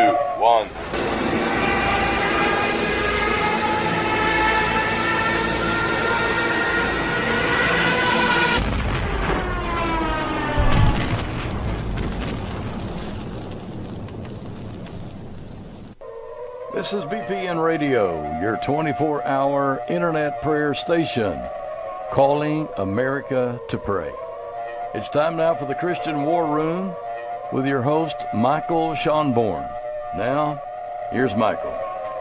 1. This is BPN Radio, your 24-hour internet prayer station, calling America to pray. It's time now for the Christian War Room with your host, Michael Schonborn. Now, here's Michael.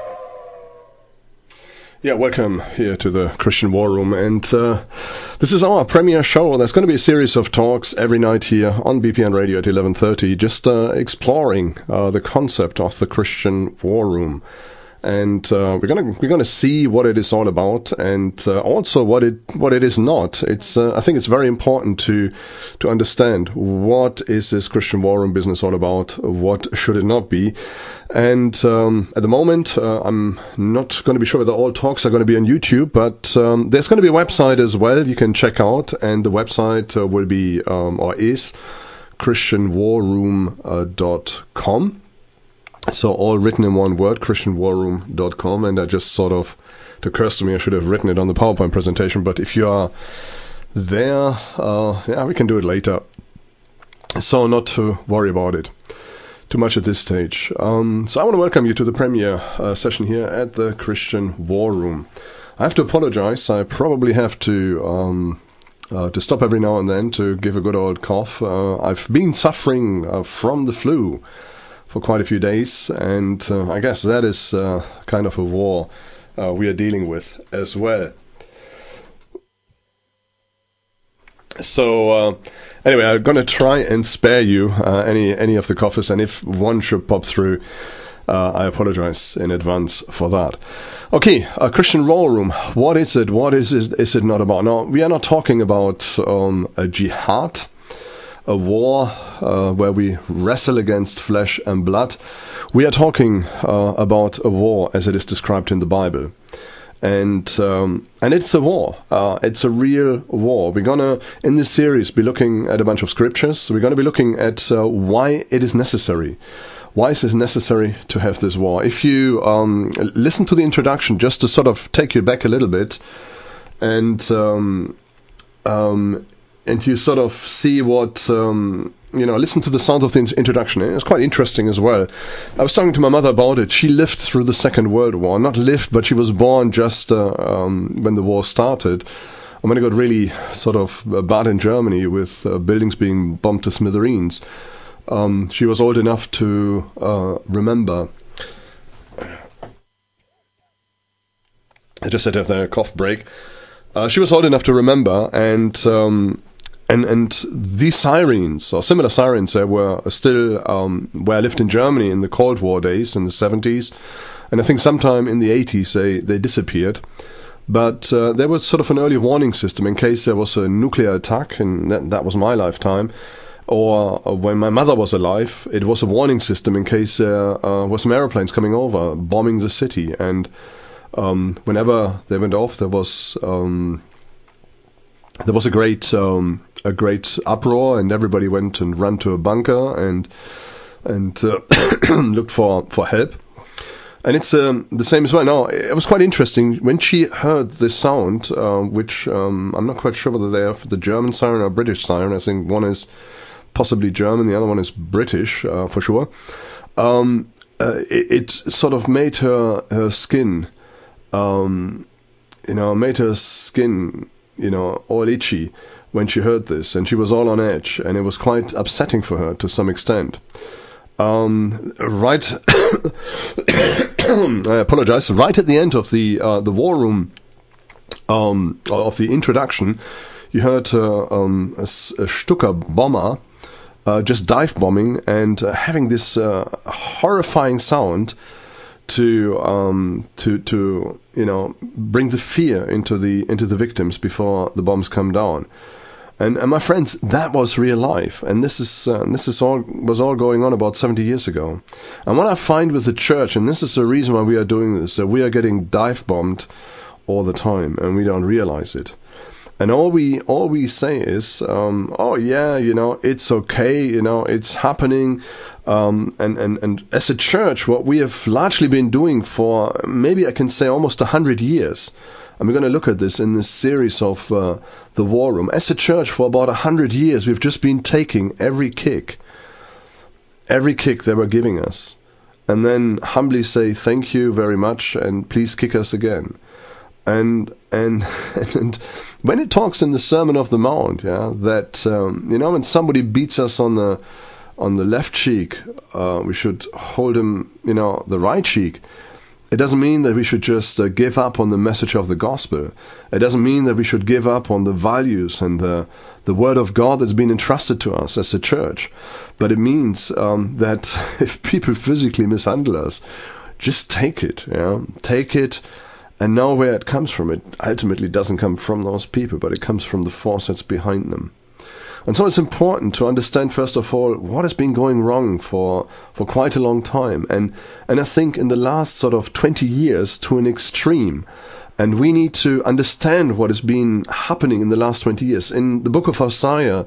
Yeah, welcome here to the Christian War Room, and this is our premiere show. There's going to be a series of talks every night here on BPN Radio at 11:30, just exploring the concept of the Christian War Room, and we're gonna see what it is all about, and also what it is not. It's I think it's very important to understand what is this Christian War Room business all about. What should it not be? And at the moment, I'm not going to be sure whether all talks are going to be on YouTube, but there's going to be a website as well you can check out, and the website will be or is christianwarroom.com. So all written in one word, christianwarroom.com, and I just sort of, it occurs to me I should have written it on the PowerPoint presentation, but if you are there, yeah, we can do it later. So not to worry about it too much at this stage. So I want to welcome you to the premiere session here at the Christian War Room. I have to apologize. I probably have to stop every now and then to give a good old cough. I've been suffering from the flu for quite a few days, and I guess that is kind of a war we are dealing with as well. So anyway, I'm going to try and spare you any of the coughs, and if one should pop through, I apologize in advance for that. Okay, a Christian War Room. What is it? What is it not about? Now, we are not talking about a jihad, a war where we wrestle against flesh and blood. We are talking about a war as it is described in the Bible. And it's a war. It's a real war. We're gonna, in this series, be looking at a bunch of scriptures. We're gonna be looking at why it is necessary. Why is it necessary to have this war? If you listen to the introduction, just to sort of take you back a little bit, and you sort of see what listen to the sound of the introduction. It's quite interesting as well. I was talking to my mother about it. She lived through the Second World War. Not lived, but she was born just when the war started. And when it got really sort of bad in Germany with buildings being bombed to smithereens, she was old enough to remember. I just had to have a cough break. She was old enough to remember, and these sirens, or similar sirens, were still where I lived in Germany in the Cold War days, in the 70s. And I think sometime in the 80s they disappeared. But there was sort of an early warning system in case there was a nuclear attack, and that was my lifetime. Or when my mother was alive, it was a warning system in case there was some airplanes coming over, bombing the city. And whenever they went off, there was a great uproar, and everybody went and ran to a bunker and looked for help. And it's the same as well. Now, it was quite interesting when she heard this sound, which I'm not quite sure whether they are the German siren or British siren. I think one is possibly German, the other one is British for sure. It sort of made her skin, made her skin, all itchy when she heard this, and she was all on edge, and it was quite upsetting for her to some extent. Right, I apologize. Right at the end of the War Room, of the introduction, you heard a Stuka bomber just dive bombing and having this horrifying sound to bring the fear into the victims before the bombs come down. And my friends, that was real life, and this was all going on about 70 years ago. And what I find with the church, and this is the reason why we are doing this, that we are getting dive bombed all the time, and we don't realize it. And all we say is, oh yeah, it's okay, it's happening. And as a church, what we have largely been doing for maybe I can say almost 100 years, and we're going to look at this in this series of the War Room. As a church, for about 100 years, we've just been taking every kick they were giving us, and then humbly say thank you very much and please kick us again. And when it talks in the Sermon of the Mount, that when somebody beats us on the left cheek, we should hold him, the right cheek. It doesn't mean that we should just give up on the message of the gospel. It doesn't mean that we should give up on the values and the word of God that's been entrusted to us as a church. But it means that if people physically mishandle us, just take it. Take it and know where it comes from. It ultimately doesn't come from those people, but it comes from the force that's behind them. And so it's important to understand, first of all, what has been going wrong for quite a long time. And I think in the last sort of 20 years to an extreme. And we need to understand what has been happening in the last 20 years. In the book of Hosea,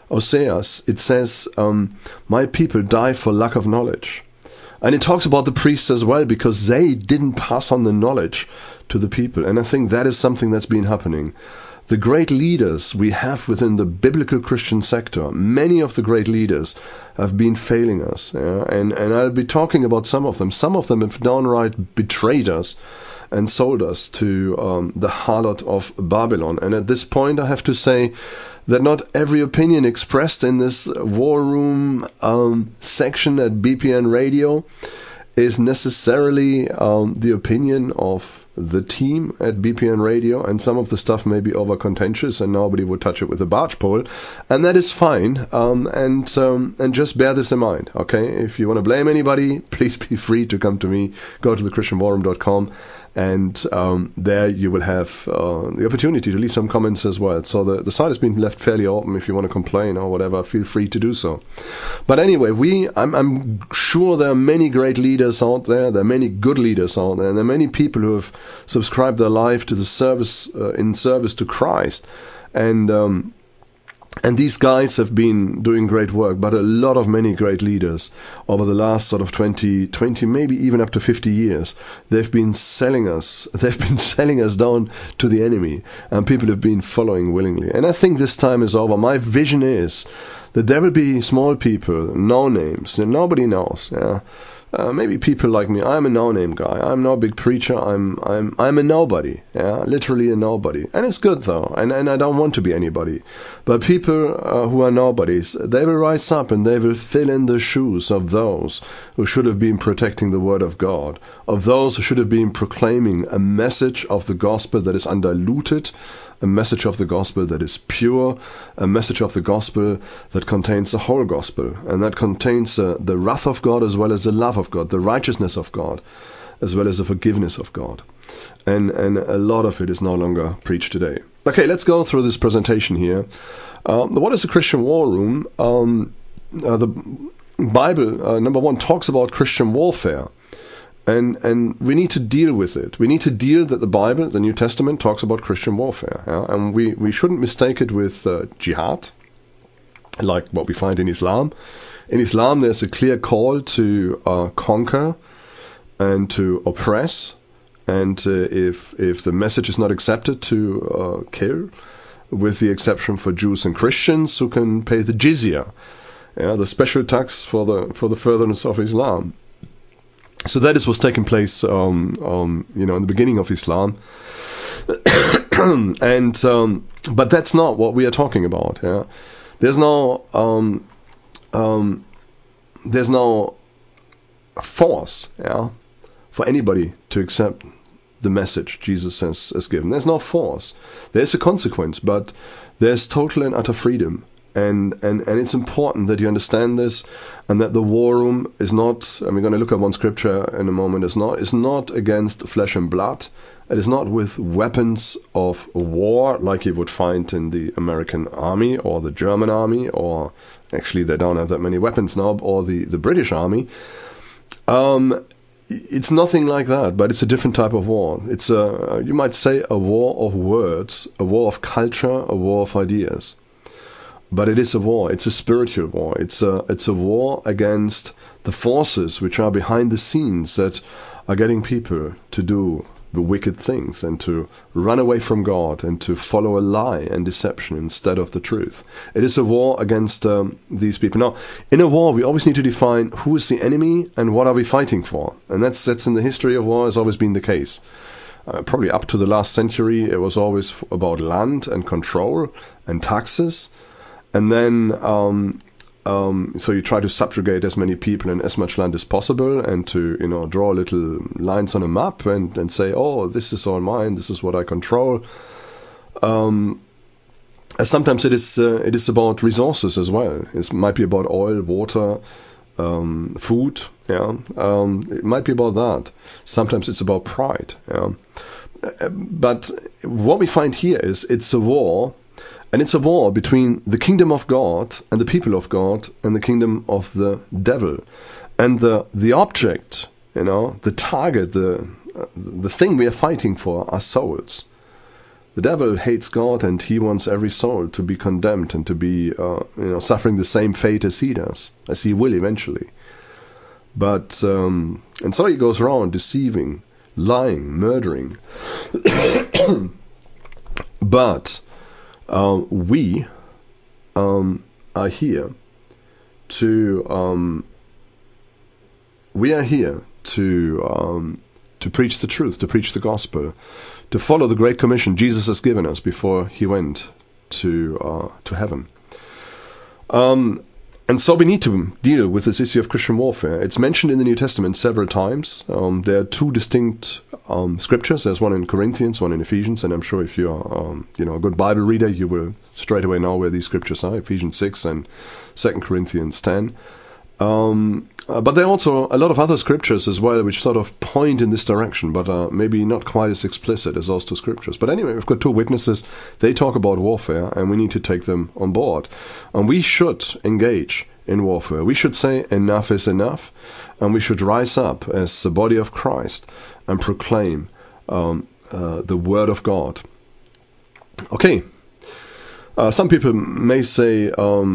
it says, my people die for lack of knowledge. And it talks about the priests as well, because they didn't pass on the knowledge to the people. And I think that is something that's been happening. The great leaders we have within the biblical Christian sector, many of the great leaders have been failing us. And I'll be talking about some of them. Some of them have downright betrayed us and sold us to the harlot of Babylon. And at this point, I have to say that not every opinion expressed in this War Room section at BPN Radio is necessarily the opinion of the team at BPN Radio, and some of the stuff may be over contentious and nobody would touch it with a barge pole, and that is fine, and just bear this in mind, okay? If you want to blame anybody, please be free to come to me. Go to thechristianwarroom.com, and there you will have the opportunity to leave some comments as well. So the site has been left fairly open. If you want to complain or whatever, feel free to do so. But anyway, I'm sure there are many great leaders out there. There are many good leaders out there, and there are many people who have subscribed their life to the service in service to Christ, and these guys have been doing great work. But a lot of many great leaders over the last sort of 20, maybe even up to 50 years, they've been selling us down to the enemy, and people have been following willingly. And I think this time is over. My vision is that there will be small people, no names, that nobody knows. Maybe people like me. I'm a no-name guy. I'm no big preacher. I'm a nobody. Literally a nobody. And it's good though. And I don't want to be anybody. But people who are nobodies, they will rise up and they will fill in the shoes of those who should have been protecting the word of God, of those who should have been proclaiming a message of the gospel that is undiluted, a message of the gospel that is pure, a message of the gospel that contains the whole gospel, and that contains the wrath of God as well as the love of God, the righteousness of God as well as the forgiveness of God. And a lot of it is no longer preached today. Okay, let's go through this presentation here. What is a Christian war room? The Bible, number one, talks about Christian warfare. And we need to deal with it. We need to deal that the Bible, the New Testament, talks about Christian warfare. And we shouldn't mistake it with jihad, like what we find in Islam. In Islam, there's a clear call to conquer and to oppress. And if the message is not accepted, to kill, with the exception for Jews and Christians who can pay the jizya, the special tax for the furtherance of Islam. So that is what's taking place, in the beginning of Islam, and but that's not what we are talking about. There's no force, for anybody to accept the message Jesus has given. There's no force. There's a consequence, but there's total and utter freedom. And it's important that you understand this, and that the war room is not, and we're going to look at one scripture in a moment, is not against flesh and blood. It is not with weapons of war like you would find in the American army or the German army, or actually they don't have that many weapons now, or the British army. It's nothing like that, but it's a different type of war. It's you might say a war of words, a war of culture, a war of ideas. But it is a war. It's a spiritual war. It's a war against the forces which are behind the scenes that are getting people to do the wicked things and to run away from God and to follow a lie and deception instead of the truth. It is a war against these people. Now, in a war, we always need to define who is the enemy and what are we fighting for. And that's in the history of war has always been the case. Probably up to the last century, it was always about land and control and taxes. And then so you try to subjugate as many people and as much land as possible, and to draw little lines on a map and say, oh, this is all mine, this is what I control. Sometimes it is about resources as well. It might be about oil, water, food. Yeah, it might be about that. Sometimes it's about pride. Yeah, but what we find here is it's a war. And it's a war between the kingdom of God and the people of God and the kingdom of the devil. And the object, the target, the thing we are fighting for are souls. The devil hates God, and he wants every soul to be condemned and to be suffering the same fate as he does, as he will eventually. But and so he goes around deceiving, lying, murdering. But we are here to preach the truth, to preach the gospel, to follow the great commission Jesus has given us before he went to heaven. And so we need to deal with this issue of Christian warfare. It's mentioned in the New Testament several times. There are two distinct scriptures. There's one in Corinthians, one in Ephesians, and I'm sure if you are a good Bible reader, you will straight away know where these scriptures are, Ephesians 6 and 2 Corinthians 10. But there are also a lot of other scriptures as well which sort of point in this direction, but are maybe not quite as explicit as those two scriptures. But anyway, we've got two witnesses. They talk about warfare, and we need to take them on board. And we should engage in warfare. We should say enough is enough, and we should rise up as the body of Christ and proclaim the word of God. Okay. Some people may say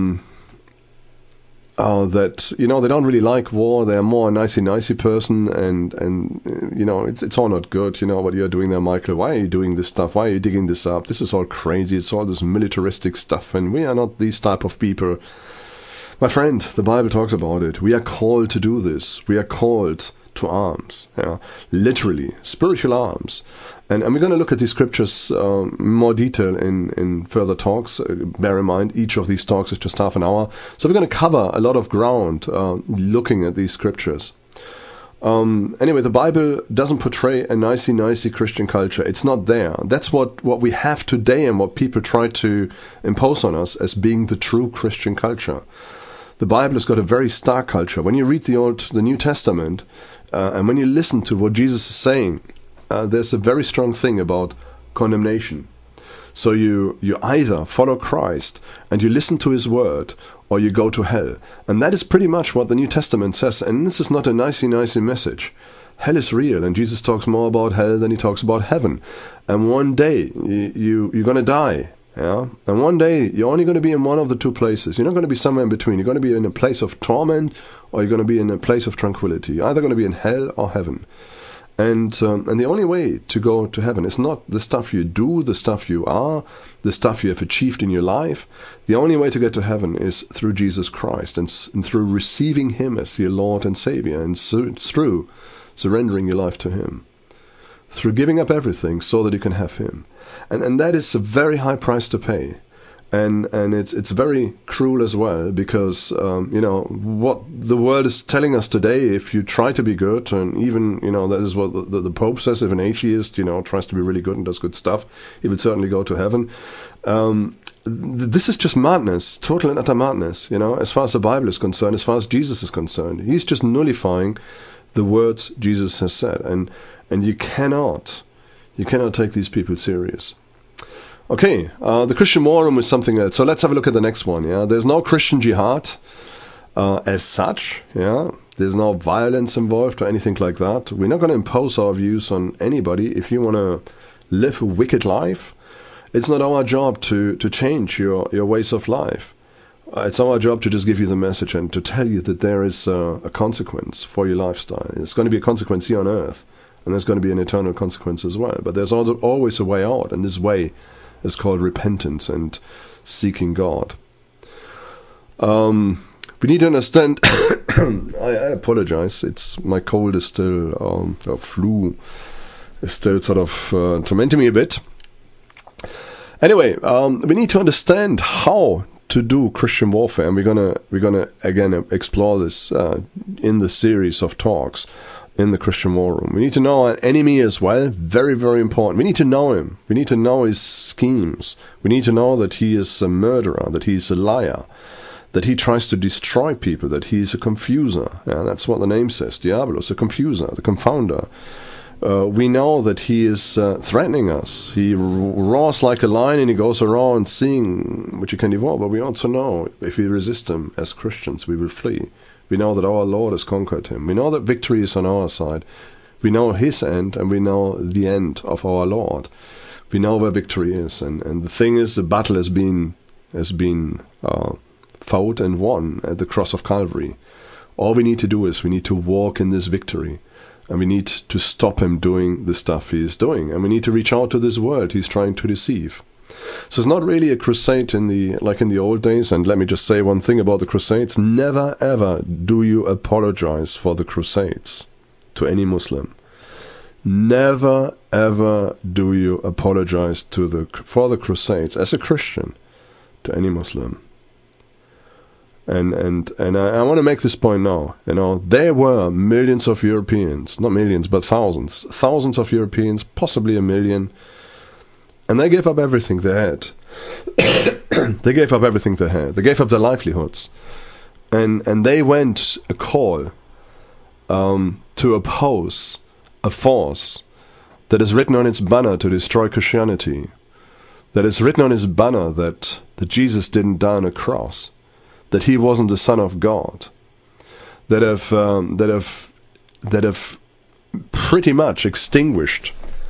that they don't really like war. They're more a nicey person, and it's all not good. What you're doing there, Michael. Why are you doing this stuff? Why are you digging this up? This is all crazy. It's all this militaristic stuff, and we are not these type of people. My friend, the Bible talks about it. We are called to do this. We are called to arms, literally, spiritual arms. And we're going to look at these scriptures in more detail in further talks. Bear in mind, each of these talks is just half an hour. So we're going to cover a lot of ground looking at these scriptures. Anyway, the Bible doesn't portray a nicey Christian culture. It's not there. That's what we have today and what people try to impose on us as being the true Christian culture. The Bible has got a very stark culture. When you read the New Testament, and when you listen to what Jesus is saying, there's a very strong thing about condemnation. So you either follow Christ and you listen to his word, or you go to hell. And that is pretty much what the New Testament says. And this is not a nicey message. Hell is real, and Jesus talks more about hell than he talks about heaven. And one day you're going to die. Yeah, and one day you're only going to be in one of the two places. You're not going to be somewhere in between. You're going to be in a place of torment, or you're going to be in a place of tranquility. You're either going to be in hell or heaven. And the only way to go to heaven is not the stuff you do, the stuff you are, the stuff you have achieved in your life. The only way to get to heaven is through Jesus Christ and through receiving him as your Lord and Savior, and through surrendering your life to him, through giving up everything so that you can have him. And that is a very high price to pay. And it's very cruel as well, because what the world is telling us today, if you try to be good, and even that is what the Pope says, if an atheist tries to be really good and does good stuff, he would certainly go to heaven. This is just madness, total and utter madness. As far as the Bible is concerned, as far as Jesus is concerned, he's just nullifying the words Jesus has said, and you cannot take these people serious. Okay, the Christian war room is something else. So let's have a look at the next one. Yeah, there's no Christian jihad as such. Yeah, there's no violence involved or anything like that. We're not going to impose our views on anybody. If you want to live a wicked life, it's not our job to change your ways of life. It's our job to just give you the message and to tell you that there is a consequence for your lifestyle. It's going to be a consequence here on earth, and there's going to be an eternal consequence as well. But there's also always a way out, and this way is called repentance and seeking God. We need to understand. I apologize. My cold is still, flu is still sort of tormenting me a bit. Anyway, we need to understand how to do Christian warfare, and we're gonna again explore this in the series of talks in the Christian War Room. We need to know our enemy as well. Very, very important. We need to know him. We need to know his schemes. We need to know that he is a murderer, that he is a liar, that he tries to destroy people, that he is a confuser. Yeah, that's what the name says. Diabolos, the confuser, the confounder. We know that he is threatening us. He roars like a lion and he goes around seeing what you can devour. But we also know if we resist him as Christians, we will flee. We know that our Lord has conquered him. We know that victory is on our side. We know his end and we know the end of our Lord. We know where victory is. And the thing is, the battle has been fought and won at the cross of Calvary. All we need to do is we need to walk in this victory. And we need to stop him doing the stuff he is doing. And we need to reach out to this world he's trying to deceive. So it's not really a crusade like in the old days. And let me just say one thing about the crusades. Never ever do you apologize for the crusades to any Muslim. Never ever do you apologize for the crusades as a Christian to any Muslim. And I want to make this point now. There were millions of Europeans, not millions, but thousands of Europeans, possibly 1 million, and they gave up everything they had. They gave up everything they had. They gave up their livelihoods, and they went a call to oppose a force that is written on its banner to destroy Christianity, that is written on its banner that Jesus didn't die on a cross, that he wasn't the Son of God, that have pretty much extinguished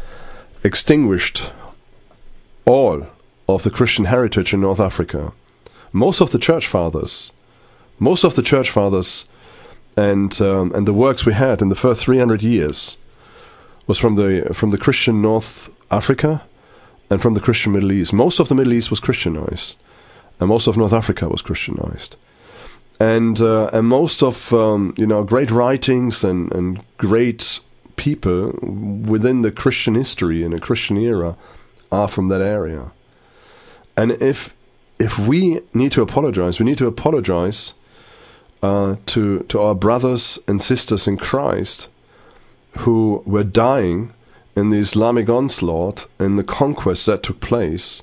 all of the Christian heritage in North Africa. Most of the church fathers, and the works we had in the first 300 years was from the Christian North Africa and from the Christian Middle East. Most of the Middle East was Christianized. And most of North Africa was Christianized, and most of great writings and great people within the Christian history and the Christian era are from that area. And if we need to apologize, we need to apologize to our brothers and sisters in Christ who were dying in the Islamic onslaught and the conquest that took place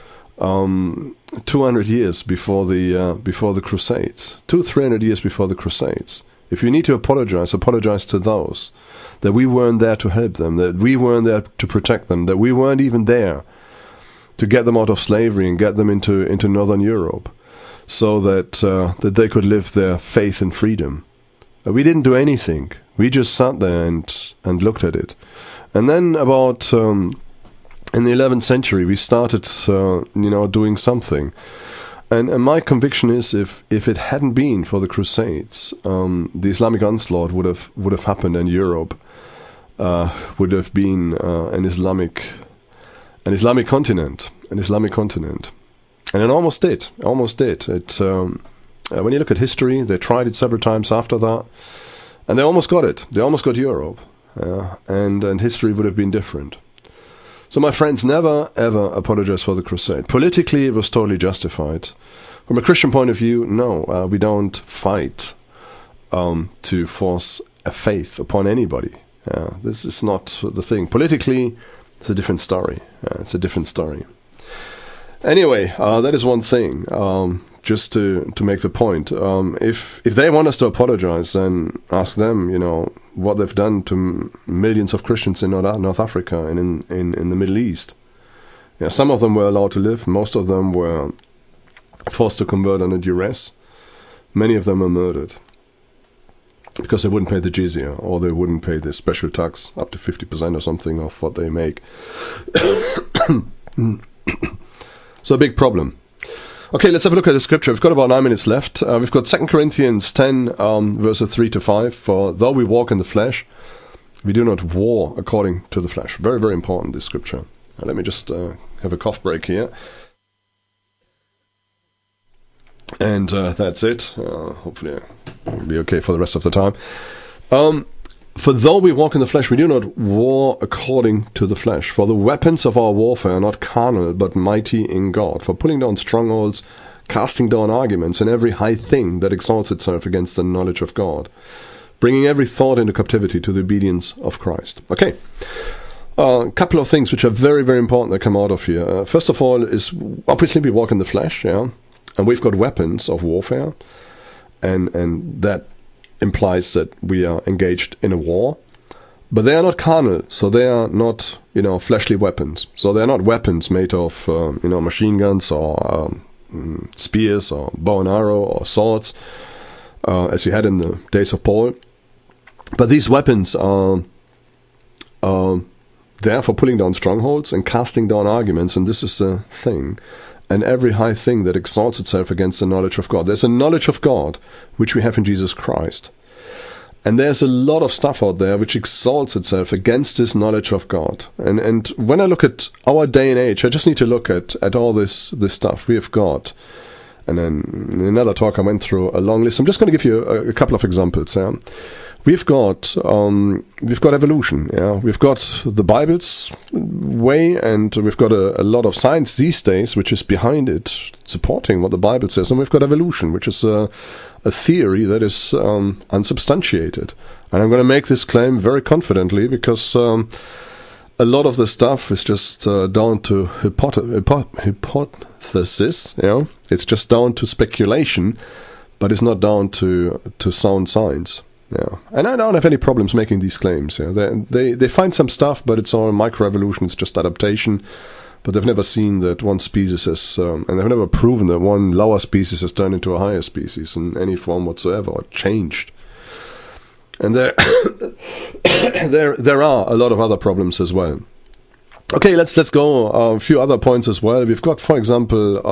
200 years before the Crusades, 200-300 years before the Crusades. If you need to apologize to those, that we weren't there to help them, that we weren't there to protect them, that we weren't even there to get them out of slavery and get them into Northern Europe, so that they could live their faith and freedom. We didn't do anything. We just sat there and looked at it. And then about in the 11th century, we started, doing something. And my conviction is, if it hadn't been for the Crusades, the Islamic onslaught would have happened, and Europe would have been an Islamic continent, and it almost did. It when you look at history, they tried it several times after that, and they almost got it. They almost got Europe, and history would have been different. So my friends, never ever apologize for the crusade. Politically, it was totally justified. From a Christian point of view, no, we don't fight to force a faith upon anybody. This is not the thing. Politically, it's a different story. It's a different story. Anyway, that is one thing. Just to make the point, if they want us to apologize, then ask them, what they've done to millions of Christians in North Africa and in the Middle East. Yeah, some of them were allowed to live. Most of them were forced to convert under duress. Many of them were murdered because they wouldn't pay the jizya, or they wouldn't pay the special tax, up to 50% or something of what they make. So a big problem. Okay, let's have a look at the scripture. We've got about 9 minutes left. We've got 2 Corinthians 10, verses 3 to 5. For though we walk in the flesh, we do not war according to the flesh. Very, very important, this scripture. Let me just have a cough break here. And that's it. Hopefully I'll be okay for the rest of the time. For though we walk in the flesh, we do not war according to the flesh. For the weapons of our warfare are not carnal, but mighty in God, for pulling down strongholds, casting down arguments, and every high thing that exalts itself against the knowledge of God, bringing every thought into captivity to the obedience of Christ. Okay, a couple of things which are very, very important that come out of here. First of all is, obviously we walk in the flesh, yeah, and we've got weapons of warfare, and that implies that we are engaged in a war, but they are not carnal, so they are not, fleshly weapons. So they are not weapons made of, machine guns or spears or bow and arrow or swords, as you had in the days of Paul. But these weapons are there for pulling down strongholds and casting down arguments, and this is a thing. And every high thing that exalts itself against the knowledge of God. There's a knowledge of God which we have in Jesus Christ. And there's a lot of stuff out there which exalts itself against this knowledge of God. And when I look at our day and age, I just need to look at all this stuff we have got. And then in another talk I went through a long list. I'm just going to give you a couple of examples. Yeah? We've got evolution. Yeah, we've got the Bible's way, and we've got a lot of science these days which is behind it, supporting what the Bible says. And we've got evolution, which is a theory that is unsubstantiated. And I'm going to make this claim very confidently because a lot of the stuff is just down to hypothesis. It's just down to speculation, but it's not down to sound science. Yeah, and I don't have any problems making these claims. Yeah, they find some stuff, but it's all microevolution. It's just adaptation. But they've never seen that one species has, and they've never proven that one lower species has turned into a higher species in any form whatsoever, or changed. And there are a lot of other problems as well. Okay, let's go a few other points as well. We've got, for example,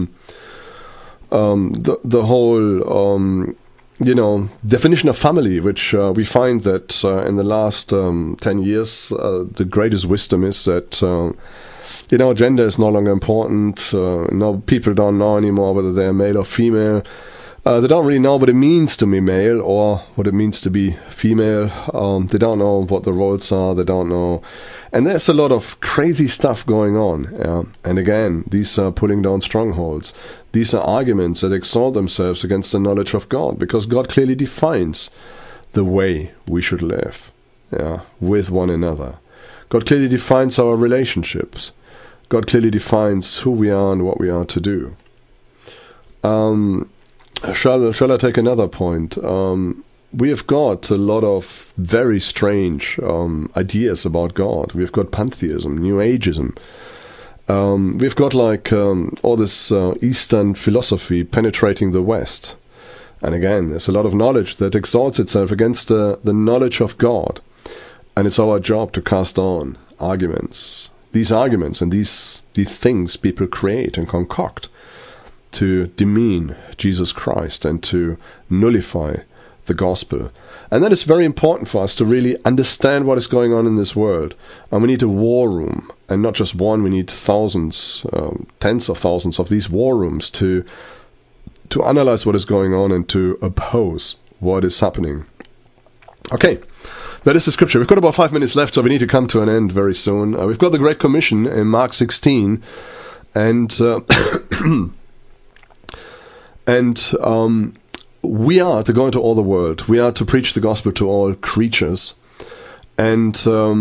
the whole. Definition of family, which we find that in the last 10 years, the greatest wisdom is that, gender is no longer important. People don't know anymore whether they're male or female. They don't really know what it means to be male or what it means to be female. They don't know what the roles are. They don't know. And there's a lot of crazy stuff going on. And again, these are pulling down strongholds. These are arguments that exalt themselves against the knowledge of God, because God clearly defines the way we should live with one another. God clearly defines our relationships. God clearly defines who we are and what we are to do. Shall I take another point? We have got a lot of very strange ideas about God. We've got pantheism, New Ageism. We've got all this Eastern philosophy penetrating the West. And again, there's a lot of knowledge that exalts itself against the knowledge of God. And it's our job to cast down arguments. These arguments and these things people create and concoct to demean Jesus Christ and to nullify the gospel. And that is very important for us to really understand what is going on in this world. And we need a war room, and not just one, we need thousands, tens of thousands of these war rooms to analyze what is going on and to oppose what is happening. Okay, that is the scripture. We've got about 5 minutes left, so we need to come to an end very soon. We've got the Great Commission in Mark 16, and we are to go into all the world. We are to preach the gospel to all creatures. And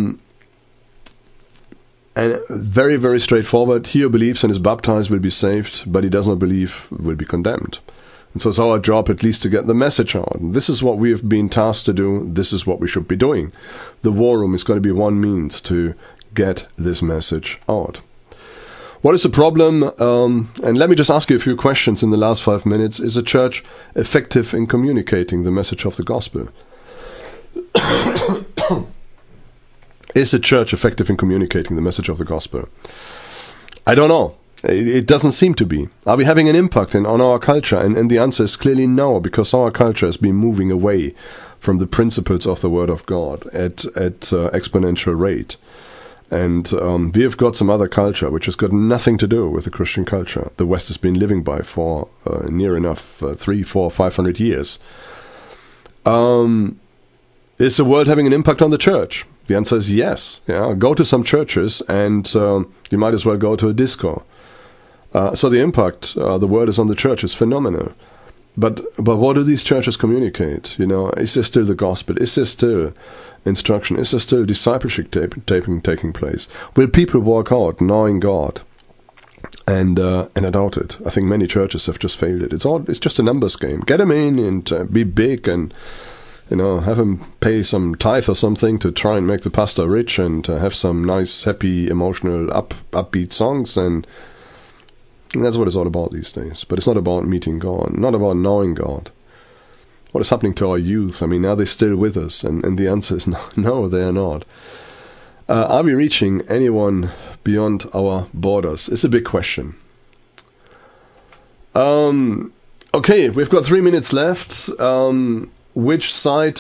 very, very straightforward. He who believes and is baptized will be saved, but he does not believe will be condemned. And so it's our job at least to get the message out. And this is what we have been tasked to do. This is what we should be doing. The war room is going to be one means to get this message out. What is the problem? And let me just ask you a few questions in the last 5 minutes. Is a church effective in communicating the message of the gospel? Is a church effective in communicating the message of the gospel? I don't know. It doesn't seem to be. Are we having an impact on our culture? And the answer is clearly no, because our culture has been moving away from the principles of the Word of God at exponential rate. And we have got some other culture which has got nothing to do with the Christian culture the West has been living by for near enough 300, 400, 500 years. Is the world having an impact on the church? The answer is yes. Yeah, go to some churches and you might as well go to a disco. So the impact the word is on the church is phenomenal. But what do these churches communicate? You know, is there still the gospel? Is there still instruction? Is there still discipleship taking place? Will people walk out knowing God? And I doubt it. I think many churches have just failed it. It's just a numbers game. Get them in and be big, and have them pay some tithe or something to try and make the pastor rich, and have some nice, happy, emotional, upbeat songs, and that's what it's all about these days. But it's not about meeting God, not about knowing God. What is happening to our youth? I mean, are they still with us? And the answer is no, they are not. Are we reaching anyone beyond our borders? It's a big question. Okay, we've got 3 minutes left. Which side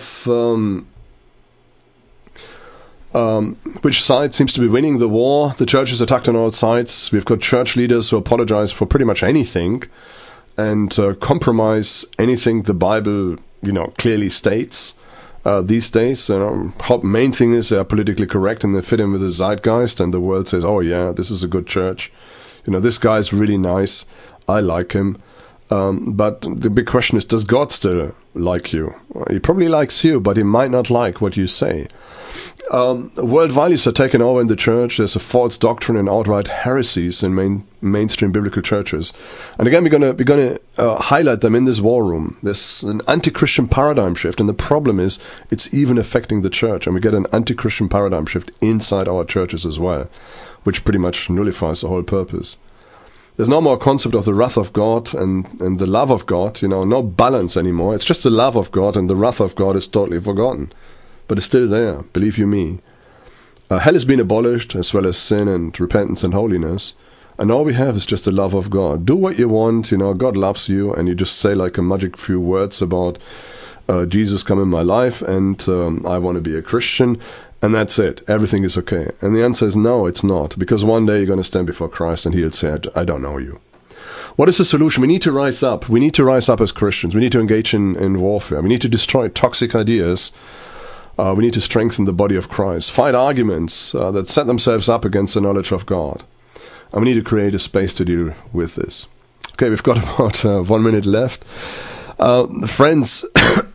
seems to be winning the war? The church is attacked on all sides. We've got church leaders who apologize for pretty much anything and compromise anything the Bible, clearly states. These days, main thing is they are politically correct and they fit in with the zeitgeist, and the world says, "Oh yeah, this is a good church. This guy's really nice. I like him." But the big question is, does God still like you? He probably likes you, but he might not like what you say. World values are taken over in the church. There's a false doctrine and outright heresies in mainstream biblical churches. And again, we're going to highlight them in this war room. There's an anti-Christian paradigm shift, and the problem is it's even affecting the church. And we get an anti-Christian paradigm shift inside our churches as well, which pretty much nullifies the whole purpose. There's no more concept of the wrath of God and the love of God, no balance anymore. It's just the love of God, and the wrath of God is totally forgotten. But it's still there, believe you me. Hell has been abolished, as well as sin and repentance and holiness. And all we have is just the love of God. Do what you want, God loves you, and you just say like a magic few words about Jesus come in my life, and I want to be a Christian. And that's it. Everything is okay. And the answer is no, it's not. Because one day you're going to stand before Christ and he'll say, I don't know you. What is the solution? We need to rise up. We need to rise up as Christians. We need to engage in warfare. We need to destroy toxic ideas. We need to strengthen the body of Christ. Fight arguments that set themselves up against the knowledge of God. And we need to create a space to deal with this. Okay, we've got about 1 minute left. Friends,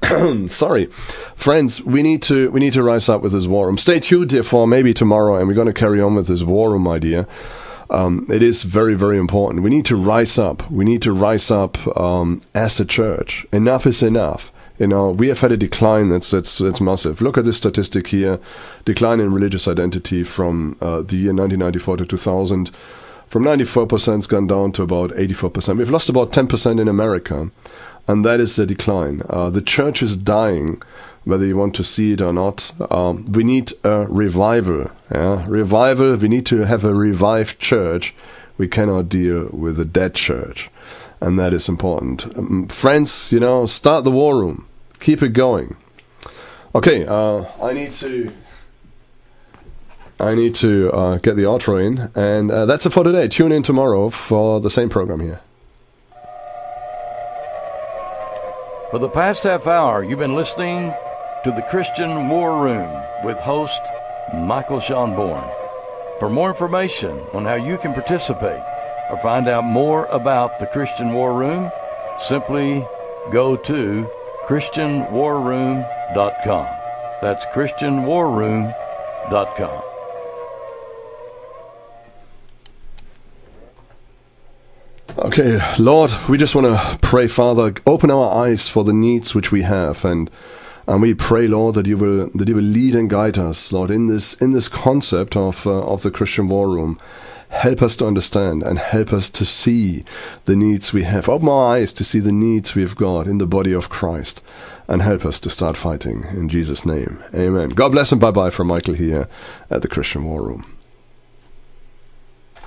we need to rise up with this war room. Stay tuned here for maybe tomorrow, and we're going to carry on with this war room idea. It is very, very important. We need to rise up. We need to rise up as a church. Enough is enough. We have had a decline that's massive. Look at this statistic here: decline in religious identity from the year 1994 to 2000. From 94% it's gone down to about 84%. We've lost about 10% in America. And that is the decline. The church is dying, whether you want to see it or not. We need a revival. Yeah? Revival, we need to have a revived church. We cannot deal with a dead church. And that is important. Friends, start the war room. Keep it going. Okay, I need to get the outro in. And that's it for today. Tune in tomorrow for the same program here. For the past half hour, you've been listening to the Christian War Room with host Michael Schonborn. For more information on how you can participate or find out more about the Christian War Room, simply go to ChristianWarRoom.com. That's ChristianWarRoom.com. Okay, Lord, we just want to pray, Father, open our eyes for the needs which we have, and we pray, Lord, that you will lead and guide us, Lord, in this concept of the Christian War Room. Help us to understand and help us to see the needs we have. Open our eyes to see the needs we have got in the body of Christ, and help us to start fighting in Jesus' name. Amen. God bless and bye-bye from Michael here at the Christian War Room.